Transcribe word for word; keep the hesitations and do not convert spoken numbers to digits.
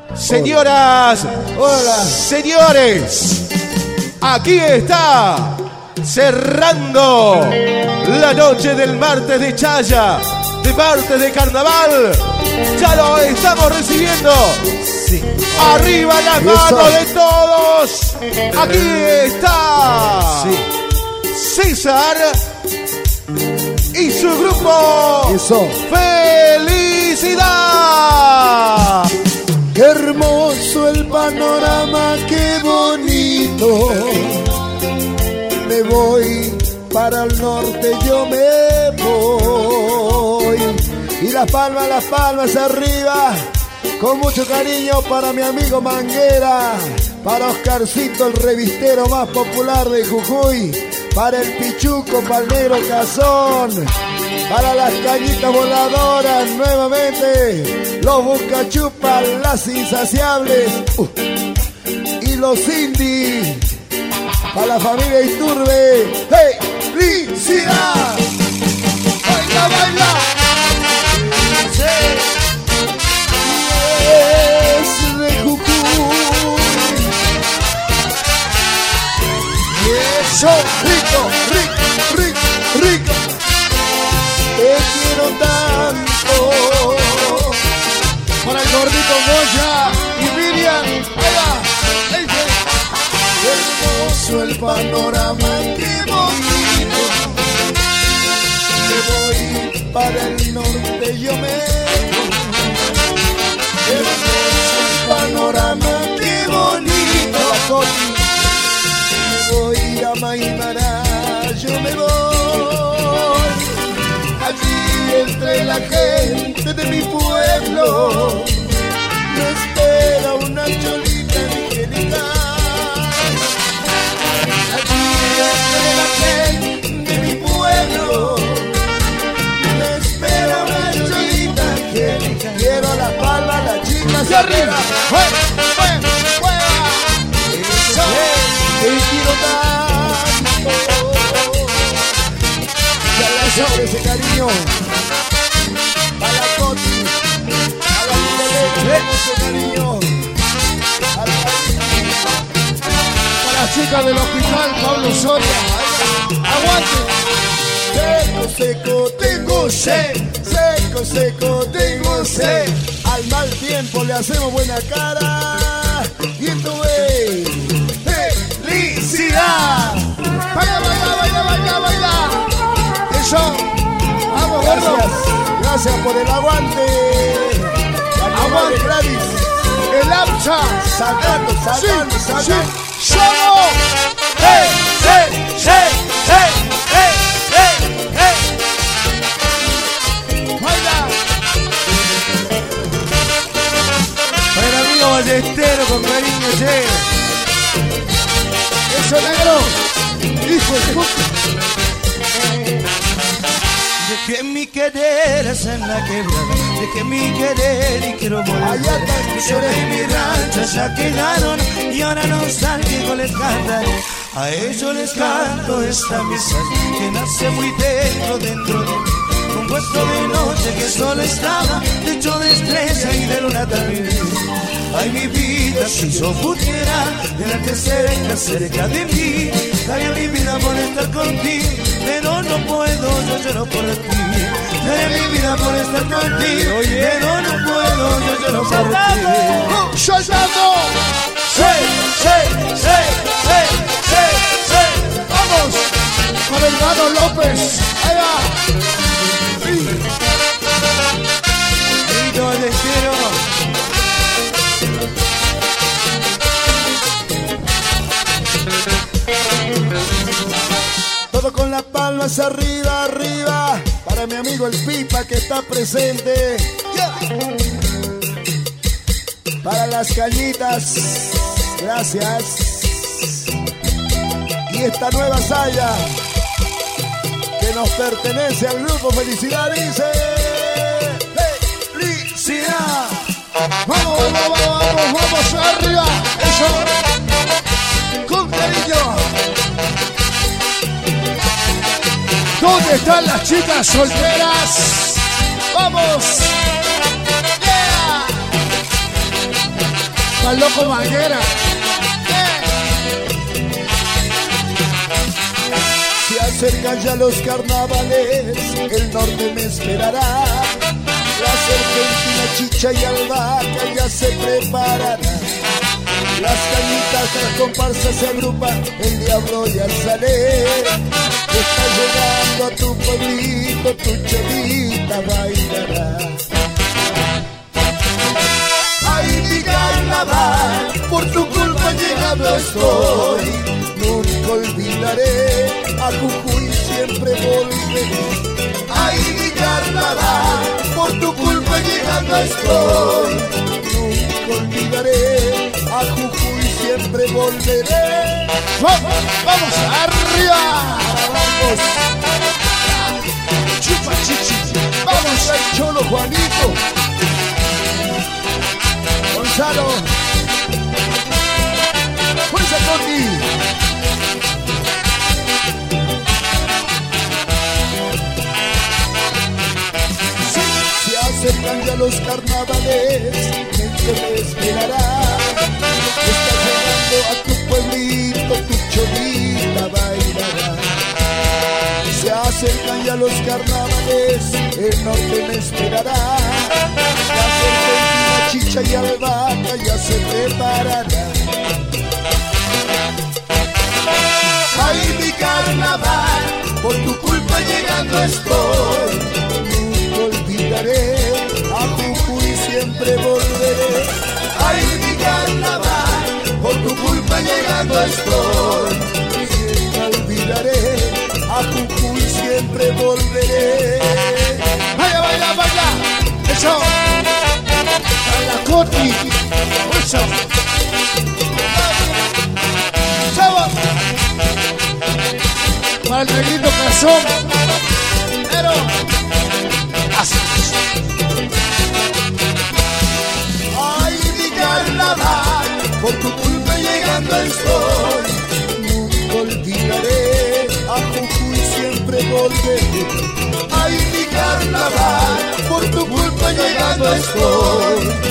Señoras, hola, señores, aquí está, cerrando la noche del martes de Chaya, de martes de carnaval. Ya lo estamos recibiendo. Sí. Arriba las manos de todos. Aquí está Sí. César y su grupo. Eso. ¡Felicidad! Qué hermoso el panorama, qué bonito. Me voy para el norte, yo me voy. Y las palmas, las palmas arriba. Con mucho cariño para mi amigo Manguera, para Oscarcito, el revistero más popular de Jujuy, para el Pichuco, para el Negro Cazón, para las cañitas voladoras nuevamente, los Buscachupas, las insaciables uh, y los indies, para la familia Iturbe. ¡Hey! ¡Felicidad! ¡Baila, baila! ¡Sí! Es de Jujuy. Y eso, rico, rico, rico, rico. Te quiero tanto. Para el gordito Moya y Miriam. Ahí va. Qué hermoso el panorama, qué bonito. Me voy para el norte, yo me Qué hermoso el panorama, qué bonito. Me voy a Maimará, yo me voy. Allí entre la gente de mi pueblo me espera una cholita angelical. Allí entre la gente de mi pueblo me espera una cholita angelical. Quiero las palmas, las chicas ¡Y arriba! ¡Juega, juega, juega! ¡Eso! ¡Te quiero tanto! Ya le sobre ese cariño. A la Coti, a la Lilele, ese cariño. A la... Para las chicas del hospital Pablo Soria. ¡Aguante! Seco, seco, tengo sed. Seco, seco, tengo sed. Al mal tiempo le hacemos buena cara. Y esto es felicidad. Baila, baila, baila, baila, baila. Eso. Vamos, gordo. Gracias por el aguante. Aguante, Gladys. El Amcha. Sacando, sacando, sacando. ¡Solo! ¡Hey, hey, hey, hey, hey, hey, hey! ¡Baila! Para el amigo Ballestero con cariño, che. ¡Eso, negro! ¡Hijo de puta! Dejé mi querer en la quebrada, dejé mi querer y quiero volver. Allá está el Mis horas y mi rancho ya quedaron y ahora nostálgico les cantan. A ellos les canto esta misa que nace muy dentro, dentro de mí. Compuesto de noche que solo estaba, techo de estrella y de luna también. Ay, mi vida, si yo pudiera tenerte cerca, cerca de mí, daría mi vida por estar contigo, pero no puedo, yo lloro por ti. Daría mi vida por estar contigo, pero no puedo, yo lloro por ti. ¡Soltando! ¡Sí, sí, sí, sí, sí, sí! ¡Vamos! Para el Gano López. ¡Ahí va! Sí. Grito de cielo. Todo con las palmas arriba, arriba. Para mi amigo el Pipa que está presente. Yeah. Para las cañitas. Gracias. Y esta nueva saya que nos pertenece al grupo Felicidad dice felicidad. Vamos, vamos, vamos, vamos, vamos arriba. Eso. Con cariño. ¿Dónde están las chicas solteras? ¡Vamos! ¡Yeah! Pa'l loco Manguera. Se acercan ya los carnavales, el norte me esperará. La serpentina, chicha y albahaca ya se prepararán. Las cañitas, las comparsas se agrupan, el diablo ya sale. Está llegando a tu pueblito, tu chelita bailará. Ay, mi carnaval, por tu culpa llegado estoy. Nunca olvidaré, a Jujuy siempre volveré. Ay, mi carnaval, por tu culpa llegando estoy. Nunca olvidaré, a Jujuy siempre volveré. ¡Vamos! ¡Vamos! ¡Arriba! Vamos, ¡Chupa chichi! vamos al Cholo Juanito. Gonzalo. Fuerza Toti. Se acercan ya los carnavales, gente me esperará. Está llegando a tu pueblito, tu cholita bailará. Se acercan ya los carnavales, el norte me esperará. La serpentina, chicha y albahaca ya se preparará. Ay, mi carnaval, por tu culpa llegando estoy. Nunca olvidaré, a Jujuy siempre volveré. Ay, mi carnaval, por tu culpa llegando estoy. Nunca olvidaré, a Jujuy siempre volveré. ¡Vaya, vaya, vaya! ¡Eso! ¡A la Coti! ¡Eso! ¡Chavo! Para el negrito Cazón. Pero... Así. Ay, mi carnaval, por tu culpa llegando estoy. Nunca olvidaré, a Jujuy siempre volveré. Ay, mi carnaval, por tu culpa llegando estoy.